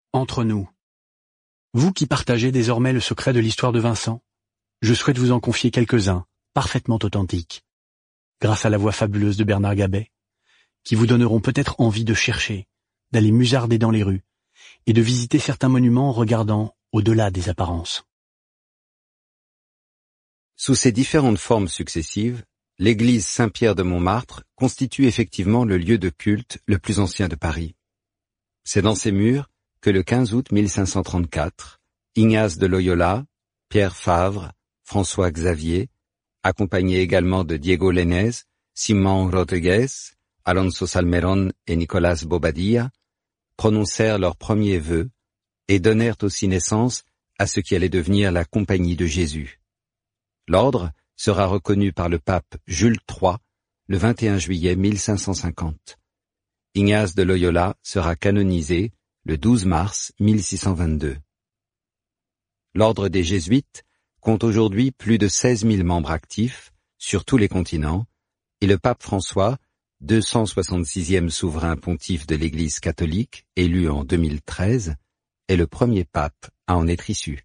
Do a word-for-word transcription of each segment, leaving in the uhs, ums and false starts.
Entre nous. Vous qui partagez désormais le secret de l'histoire de Vincent, je souhaite vous en confier quelques-uns, parfaitement authentiques, grâce à la voix fabuleuse de Bernard Gabet, qui vous donneront peut-être envie de chercher, d'aller musarder dans les rues, et de visiter certains monuments en regardant au-delà des apparences. Sous ses différentes formes successives, l'église Saint-Pierre de Montmartre constitue effectivement le lieu de culte le plus ancien de Paris. C'est dans ses murs que le quinze août mille cinq cent trente-quatre, Ignace de Loyola, Pierre Favre, François Xavier, accompagnés également de Diego Lainez, Simón Rodríguez, Alonso Salmerón et Nicolás Bobadilla, prononcèrent leurs premiers vœux et donnèrent aussi naissance à ce qui allait devenir la Compagnie de Jésus. L'ordre sera reconnu par le pape Jules trois le vingt et un juillet mille cinq cent cinquante. Ignace de Loyola sera canonisé le douze mars mille six cent vingt-deux. L'ordre des Jésuites compte aujourd'hui plus de seize mille membres actifs sur tous les continents et le pape François, deux cent soixante-sixième souverain pontife de l'Église catholique, élu en deux mille treize, est le premier pape à en être issu.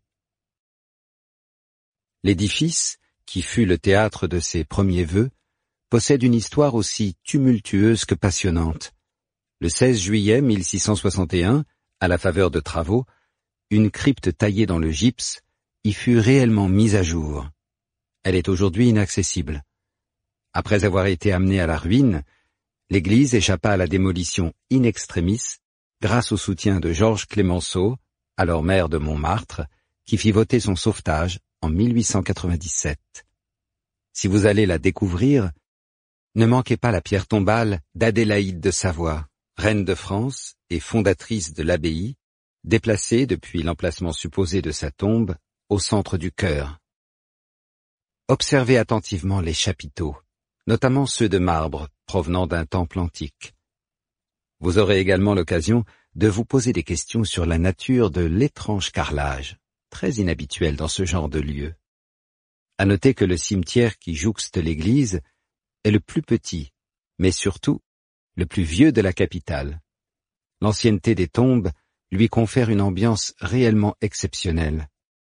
L'édifice, qui fut le théâtre de ses premiers vœux, possède une histoire aussi tumultueuse que passionnante. Le seize juillet mille six cent soixante et un, à la faveur de travaux, une crypte taillée dans le gypse y fut réellement mise à jour. Elle est aujourd'hui inaccessible. Après avoir été amenée à la ruine, l'église échappa à la démolition in extremis grâce au soutien de Georges Clemenceau, alors maire de Montmartre, qui fit voter son sauvetage en mille huit cent quatre-vingt-dix-sept. Si vous allez la découvrir, ne manquez pas la pierre tombale d'Adélaïde de Savoie, reine de France et fondatrice de l'abbaye, déplacée depuis l'emplacement supposé de sa tombe au centre du chœur. Observez attentivement les chapiteaux, notamment ceux de marbre provenant d'un temple antique. Vous aurez également l'occasion de vous poser des questions sur la nature de l'étrange carrelage, très inhabituel dans ce genre de lieu. À noter que le cimetière qui jouxte l'église est le plus petit, mais surtout le plus vieux de la capitale. L'ancienneté des tombes lui confère une ambiance réellement exceptionnelle.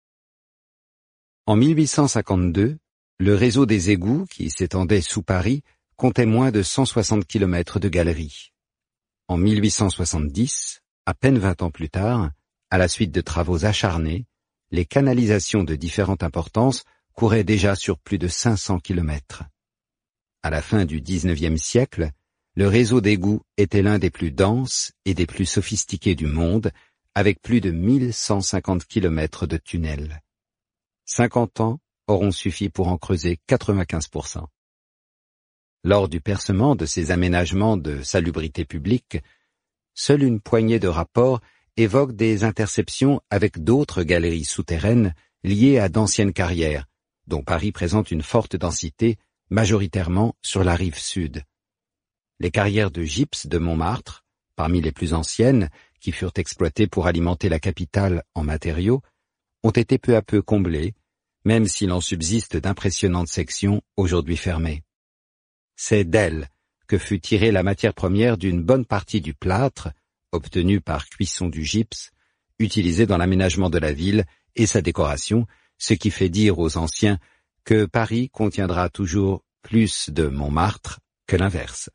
En mille huit cent cinquante-deux, le réseau des égouts qui s'étendait sous Paris comptait moins de cent soixante kilomètres de galeries. En mille huit cent soixante-dix, à peine vingt ans plus tard, à la suite de travaux acharnés, les canalisations de différente importance couraient déjà sur plus de cinq cents kilomètres. À la fin du dix-neuvième siècle, le réseau d'égouts était l'un des plus denses et des plus sophistiqués du monde, avec plus de mille cent cinquante kilomètres de tunnels. cinquante ans auront suffi pour en creuser quatre-vingt-quinze pour cent. Lors du percement de ces aménagements de salubrité publique, seule une poignée de rapports évoque des interceptions avec d'autres galeries souterraines liées à d'anciennes carrières, dont Paris présente une forte densité, majoritairement sur la rive sud. Les carrières de gypse de Montmartre, parmi les plus anciennes, qui furent exploitées pour alimenter la capitale en matériaux, ont été peu à peu comblées, même s'il en subsiste d'impressionnantes sections aujourd'hui fermées. C'est d'elles que fut tirée la matière première d'une bonne partie du plâtre, obtenu par cuisson du gypse, utilisé dans l'aménagement de la ville et sa décoration, ce qui fait dire aux anciens que Paris contiendra toujours plus de Montmartre que l'inverse.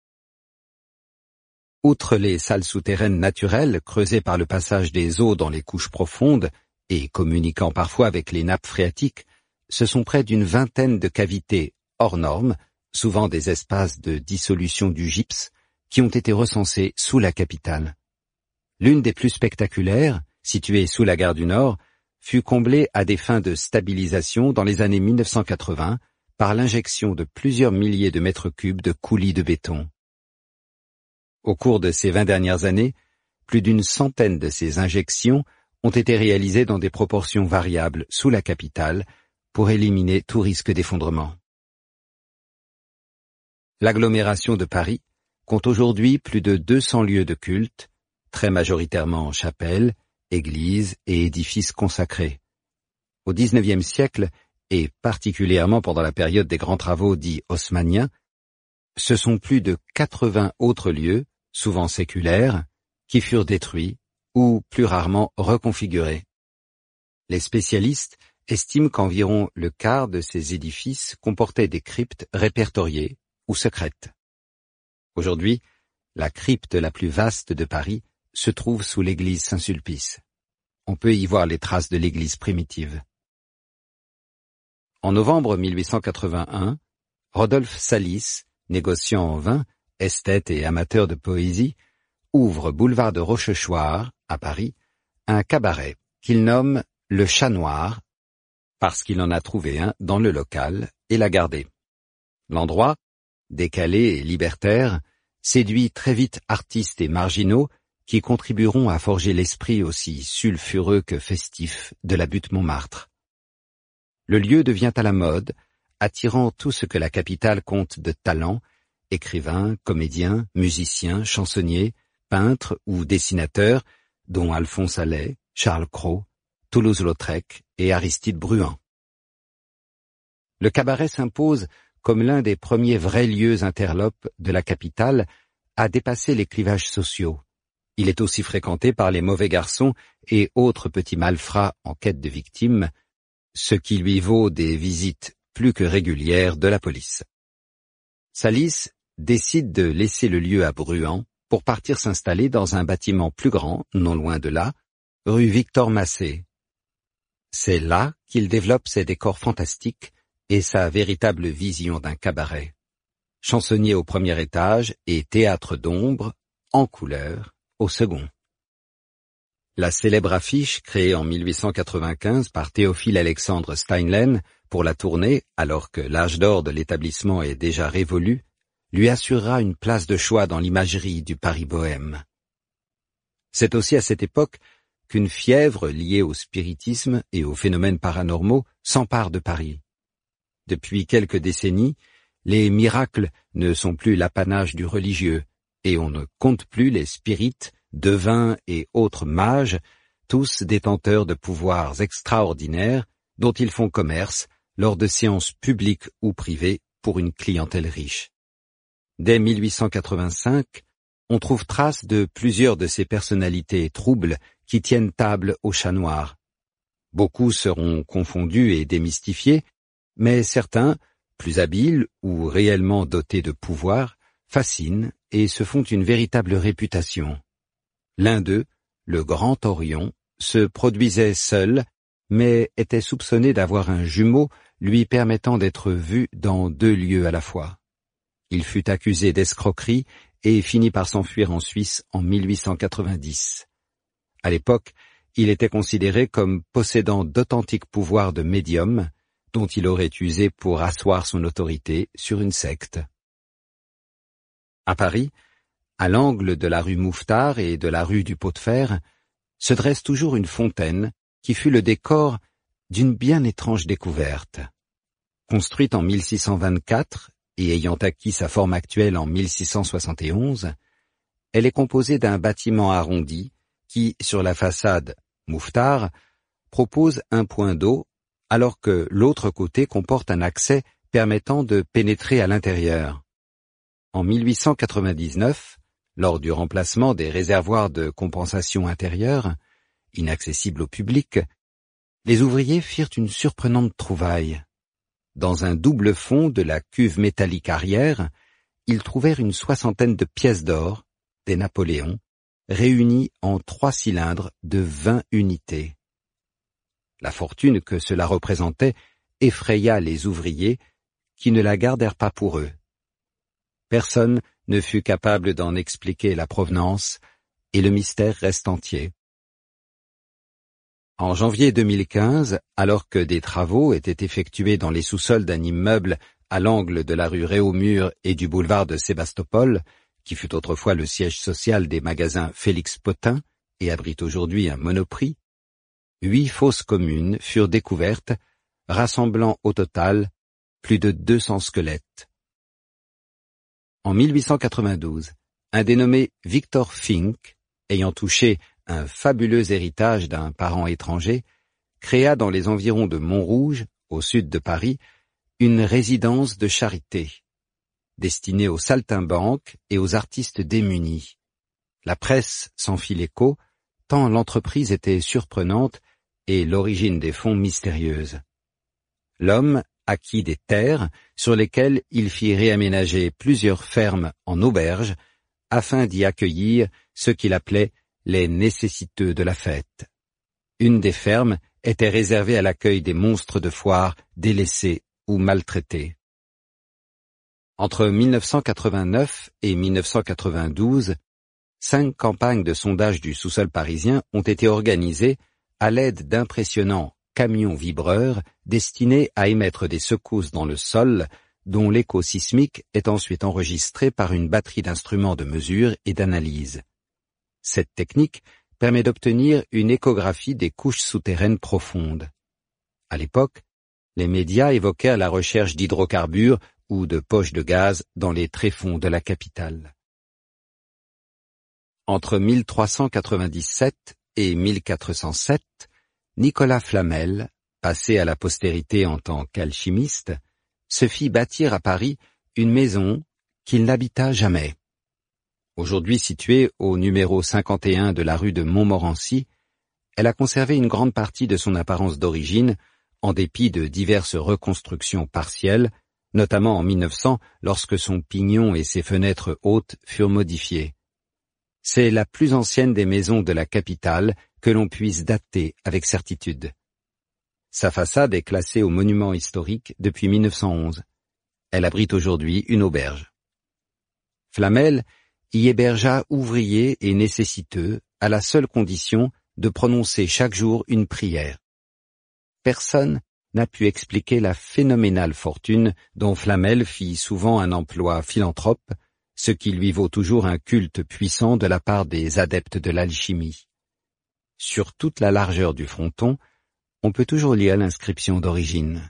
Outre les salles souterraines naturelles creusées par le passage des eaux dans les couches profondes et communiquant parfois avec les nappes phréatiques, ce sont près d'une vingtaine de cavités hors normes, souvent des espaces de dissolution du gypse, qui ont été recensés sous la capitale. L'une des plus spectaculaires, située sous la gare du Nord, fut comblée à des fins de stabilisation dans les années mille neuf cent quatre-vingts par l'injection de plusieurs milliers de mètres cubes de coulis de béton. Au cours de ces vingt dernières années, plus d'une centaine de ces injections ont été réalisées dans des proportions variables sous la capitale pour éliminer tout risque d'effondrement. L'agglomération de Paris compte aujourd'hui plus de deux cents lieux de culte, très majoritairement chapelles, églises et édifices consacrés. Au dix-neuvième siècle, et particulièrement pendant la période des grands travaux dits haussmanniens, ce sont plus de quatre-vingts autres lieux, souvent séculaires, qui furent détruits, ou plus rarement reconfigurés. Les spécialistes estiment qu'environ le quart de ces édifices comportaient des cryptes répertoriées ou secrètes. Aujourd'hui, la crypte la plus vaste de Paris se trouve sous l'église Saint-Sulpice. On peut y voir les traces de l'église primitive. En novembre mille huit cent quatre-vingt-un, Rodolphe Salis, négociant en vin, esthète et amateur de poésie, ouvre boulevard de Rochechouart, à Paris, un cabaret qu'il nomme le Chat Noir, parce qu'il en a trouvé un dans le local et l'a gardé. L'endroit, décalé et libertaire, séduit très vite artistes et marginaux qui contribueront à forger l'esprit aussi sulfureux que festif de la butte Montmartre. Le lieu devient à la mode, attirant tout ce que la capitale compte de talents, écrivains, comédiens, musiciens, chansonniers, peintres ou dessinateurs, dont Alphonse Allais, Charles Cros, Toulouse-Lautrec et Aristide Bruant. Le cabaret s'impose comme l'un des premiers vrais lieux interlopes de la capitale à dépasser les clivages sociaux. Il est aussi fréquenté par les mauvais garçons et autres petits malfrats en quête de victimes, ce qui lui vaut des visites plus que régulières de la police. Salis décide de laisser le lieu à Bruant pour partir s'installer dans un bâtiment plus grand, non loin de là, rue Victor Massé. C'est là qu'il développe ses décors fantastiques et sa véritable vision d'un cabaret. Chansonnier au premier étage et théâtre d'ombre, en couleur, au second. La célèbre affiche, créée en mille huit cent quatre-vingt-quinze par Théophile Alexandre Steinlen pour la tournée, alors que l'âge d'or de l'établissement est déjà révolu, lui assurera une place de choix dans l'imagerie du Paris bohème. C'est aussi à cette époque qu'une fièvre liée au spiritisme et aux phénomènes paranormaux s'empare de Paris. Depuis quelques décennies, les miracles ne sont plus l'apanage du religieux, et on ne compte plus les spirites, devins et autres mages, tous détenteurs de pouvoirs extraordinaires dont ils font commerce lors de séances publiques ou privées pour une clientèle riche. Dès mille huit cent quatre-vingt-cinq, on trouve trace de plusieurs de ces personnalités troubles qui tiennent table au Chat Noir. Beaucoup seront confondus et démystifiés, mais certains, plus habiles ou réellement dotés de pouvoir, fascinent et se font une véritable réputation. L'un d'eux, le Grand Orion, se produisait seul, mais était soupçonné d'avoir un jumeau lui permettant d'être vu dans deux lieux à la fois. Il fut accusé d'escroquerie et finit par s'enfuir en Suisse en mille huit cent quatre-vingt-dix. À l'époque, il était considéré comme possédant d'authentiques pouvoirs de médium, dont il aurait usé pour asseoir son autorité sur une secte. À Paris, à l'angle de la rue Mouffetard et de la rue du Pot de Fer, se dresse toujours une fontaine qui fut le décor d'une bien étrange découverte. Construite en mille six cent vingt-quatre et ayant acquis sa forme actuelle en mille six cent soixante et onze, elle est composée d'un bâtiment arrondi qui, sur la façade Mouffetard, propose un point d'eau alors que l'autre côté comporte un accès permettant de pénétrer à l'intérieur. En mille huit cent quatre-vingt-dix-neuf, lors du remplacement des réservoirs de compensation intérieure, inaccessibles au public, les ouvriers firent une surprenante trouvaille. Dans un double fond de la cuve métallique arrière, ils trouvèrent une soixantaine de pièces d'or, des Napoléons, réunies en trois cylindres de vingt unités. La fortune que cela représentait effraya les ouvriers, qui ne la gardèrent pas pour eux. Personne ne fut capable d'en expliquer la provenance, et le mystère reste entier. En janvier deux mille quinze, alors que des travaux étaient effectués dans les sous-sols d'un immeuble à l'angle de la rue Réaumur et du boulevard de Sébastopol, qui fut autrefois le siège social des magasins Félix Potin et abrite aujourd'hui un Monoprix, huit fosses communes furent découvertes, rassemblant au total plus de deux cents squelettes. En mille huit cent quatre-vingt-douze, un dénommé Victor Fink, ayant touché un fabuleux héritage d'un parent étranger, créa dans les environs de Montrouge, au sud de Paris, une résidence de charité, destinée aux saltimbanques et aux artistes démunis. La presse s'en fit l'écho, tant l'entreprise était surprenante et l'origine des fonds mystérieuse. L'homme acquit des terres sur lesquelles il fit réaménager plusieurs fermes en auberges afin d'y accueillir ceux qu'il appelait les nécessiteux de la fête. Une des fermes était réservée à l'accueil des monstres de foire délaissés ou maltraités. Entre mille neuf cent quatre-vingt-neuf et mille neuf cent quatre-vingt-douze, cinq campagnes de sondage du sous-sol parisien ont été organisées à l'aide d'impressionnants camions vibreurs destinés à émettre des secousses dans le sol dont l'écho sismique est ensuite enregistré par une batterie d'instruments de mesure et d'analyse. Cette technique permet d'obtenir une échographie des couches souterraines profondes. À l'époque, les médias évoquèrent la recherche d'hydrocarbures ou de poches de gaz dans les tréfonds de la capitale. Entre mille trois cent quatre-vingt-dix-sept et mille quatre cent sept, Nicolas Flamel, passé à la postérité en tant qu'alchimiste, se fit bâtir à Paris une maison qu'il n'habita jamais. Aujourd'hui située au numéro cinquante et un de la rue de Montmorency, elle a conservé une grande partie de son apparence d'origine, en dépit de diverses reconstructions partielles, notamment en mille neuf cents lorsque son pignon et ses fenêtres hautes furent modifiés. C'est la plus ancienne des maisons de la capitale que l'on puisse dater avec certitude. Sa façade est classée au monument historique depuis mille neuf cent onze. Elle abrite aujourd'hui une auberge. Flamel y hébergea ouvriers et nécessiteux à la seule condition de prononcer chaque jour une prière. Personne n'a pu expliquer la phénoménale fortune dont Flamel fit souvent un emploi philanthrope, ce qui lui vaut toujours un culte puissant de la part des adeptes de l'alchimie. Sur toute la largeur du fronton, on peut toujours lire l'inscription d'origine.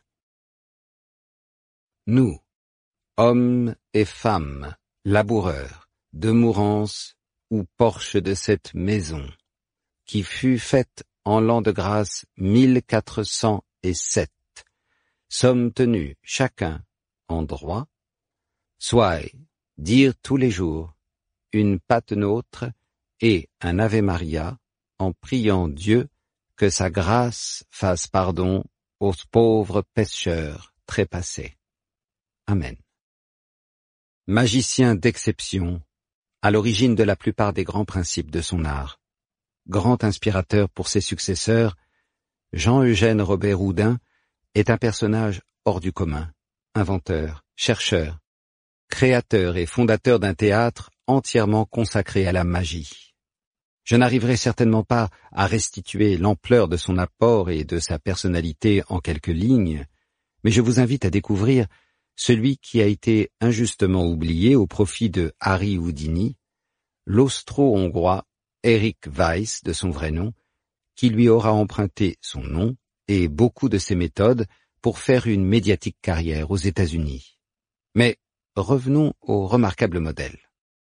Nous, hommes et femmes, laboureurs, demourance ou porches de cette maison, qui fut faite en l'an de grâce mille quatre cent sept, sommes tenus chacun en droit, soit dire tous les jours une Pater Noster et un Ave Maria en priant Dieu que sa grâce fasse pardon aux pauvres pécheurs trépassés. Amen. Magicien d'exception, à l'origine de la plupart des grands principes de son art, grand inspirateur pour ses successeurs, Jean-Eugène Robert Houdin est un personnage hors du commun, inventeur, chercheur, créateur et fondateur d'un théâtre entièrement consacré à la magie. Je n'arriverai certainement pas à restituer l'ampleur de son apport et de sa personnalité en quelques lignes, mais je vous invite à découvrir celui qui a été injustement oublié au profit de Harry Houdini, l'austro-hongrois Eric Weiss de son vrai nom, qui lui aura emprunté son nom et beaucoup de ses méthodes pour faire une médiatique carrière aux États-Unis. Mais revenons au remarquable modèle.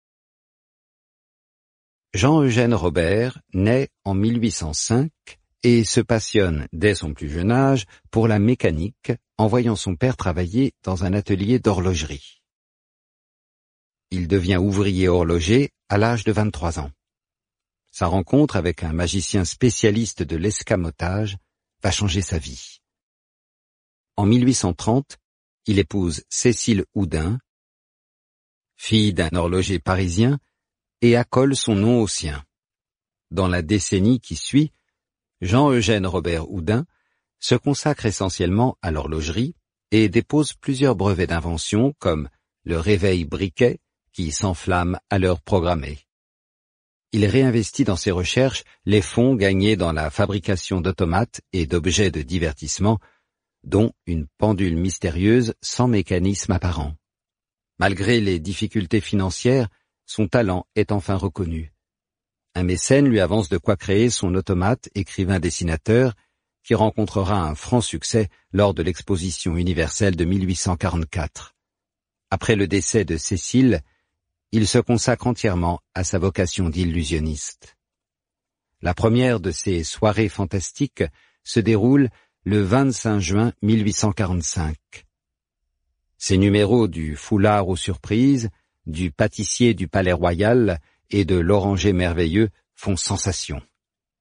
Jean-Eugène Robert naît en mille huit cent cinq et se passionne dès son plus jeune âge pour la mécanique en voyant son père travailler dans un atelier d'horlogerie. Il devient ouvrier horloger à l'âge de vingt-trois ans. Sa rencontre avec un magicien spécialiste de l'escamotage va changer sa vie. En mille huit cent trente, il épouse Cécile Houdin, fille d'un horloger parisien, et accole son nom au sien. Dans la décennie qui suit, Jean-Eugène Robert Houdin se consacre essentiellement à l'horlogerie et dépose plusieurs brevets d'invention comme le réveil briquet qui s'enflamme à l'heure programmée. Il réinvestit dans ses recherches les fonds gagnés dans la fabrication d'automates et d'objets de divertissement, dont une pendule mystérieuse sans mécanisme apparent. Malgré les difficultés financières, son talent est enfin reconnu. Un mécène lui avance de quoi créer son automate écrivain-dessinateur qui rencontrera un franc succès lors de l'exposition universelle de mille huit cent quarante-quatre. Après le décès de Cécile, il se consacre entièrement à sa vocation d'illusionniste. La première de ces soirées fantastiques se déroule le vingt-cinq juin mille huit cent quarante-cinq. Ces numéros du foulard aux surprises, du pâtissier du Palais Royal et de l'oranger merveilleux font sensation.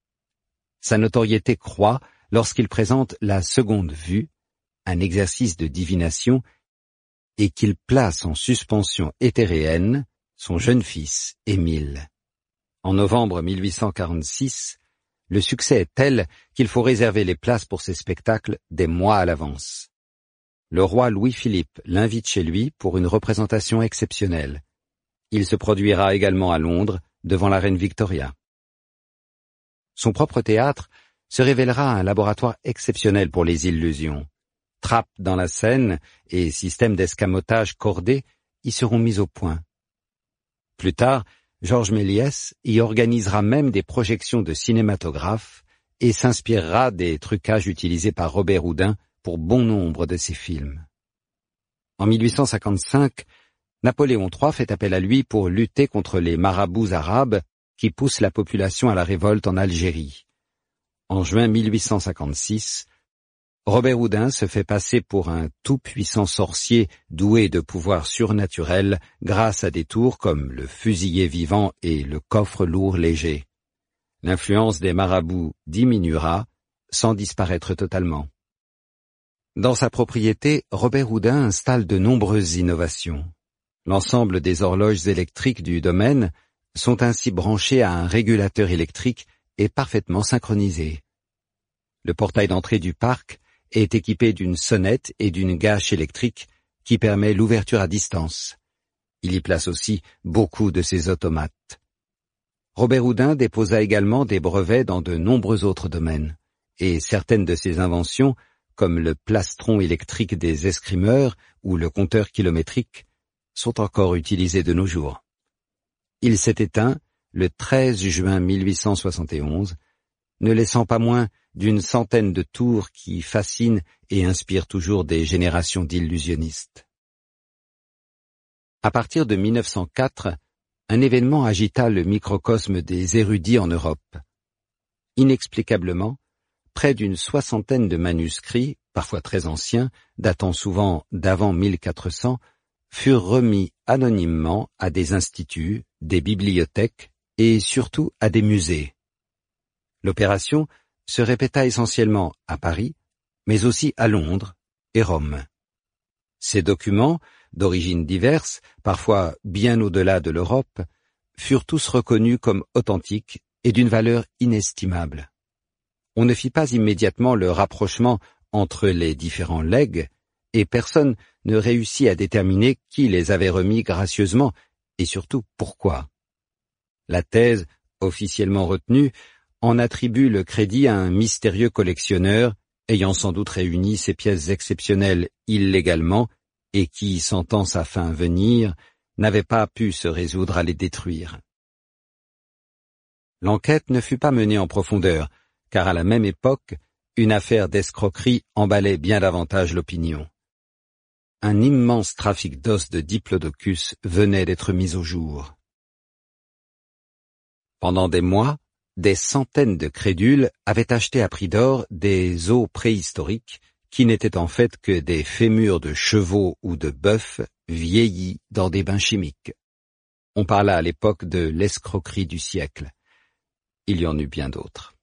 Sa notoriété croît lorsqu'il présente la seconde vue, un exercice de divination, et qu'il place en suspension éthéréenne son jeune fils, Émile. En novembre mille huit cent quarante-six, le succès est tel qu'il faut réserver les places pour ces spectacles des mois à l'avance. Le roi Louis-Philippe l'invite chez lui pour une représentation exceptionnelle. Il se produira également à Londres, devant la reine Victoria. Son propre théâtre se révélera un laboratoire exceptionnel pour les illusions. Trappes dans la scène et systèmes d'escamotage cordé y seront mis au point. Plus tard, Georges Méliès y organisera même des projections de cinématographe et s'inspirera des trucages utilisés par Robert Houdin pour bon nombre de ses films. En mille huit cent cinquante-cinq, Napoléon trois fait appel à lui pour lutter contre les marabouts arabes qui poussent la population à la révolte en Algérie. En juin mille huit cent cinquante-six, Robert Houdin se fait passer pour un tout-puissant sorcier doué de pouvoirs surnaturels grâce à des tours comme le fusilier vivant et le coffre lourd léger. L'influence des marabouts diminuera sans disparaître totalement. Dans sa propriété, Robert Houdin installe de nombreuses innovations. L'ensemble des horloges électriques du domaine sont ainsi branchées à un régulateur électrique et parfaitement synchronisées. Le portail d'entrée du parc est équipé d'une sonnette et d'une gâche électrique qui permet l'ouverture à distance. Il y place aussi beaucoup de ses automates. Robert Houdin déposa également des brevets dans de nombreux autres domaines, et certaines de ses inventions, comme le plastron électrique des escrimeurs ou le compteur kilométrique, sont encore utilisées de nos jours. Il s'est éteint le treize juin mille huit cent soixante et onze, ne laissant pas moins d'une centaine de tours qui fascinent et inspirent toujours des générations d'illusionnistes. À partir de mille neuf cent quatre, un événement agita le microcosme des érudits en Europe. Inexplicablement, près d'une soixantaine de manuscrits, parfois très anciens, datant souvent d'avant mille quatre cents, furent remis anonymement à des instituts, des bibliothèques et surtout à des musées. L'opération se répéta essentiellement à Paris, mais aussi à Londres et Rome. Ces documents, d'origines diverses, parfois bien au-delà de l'Europe, furent tous reconnus comme authentiques et d'une valeur inestimable. On ne fit pas immédiatement le rapprochement entre les différents legs, et personne ne réussit à déterminer qui les avait remis gracieusement, et surtout pourquoi. La thèse, officiellement retenue, en attribue le crédit à un mystérieux collectionneur, ayant sans doute réuni ces pièces exceptionnelles illégalement, et qui, sentant sa fin venir, n'avait pas pu se résoudre à les détruire. L'enquête ne fut pas menée en profondeur, car à la même époque, une affaire d'escroquerie emballait bien davantage l'opinion. Un immense trafic d'os de Diplodocus venait d'être mis au jour. Pendant des mois, des centaines de crédules avaient acheté à prix d'or des os préhistoriques qui n'étaient en fait que des fémurs de chevaux ou de bœufs vieillis dans des bains chimiques. On parla à l'époque de l'escroquerie du siècle. Il y en eut bien d'autres.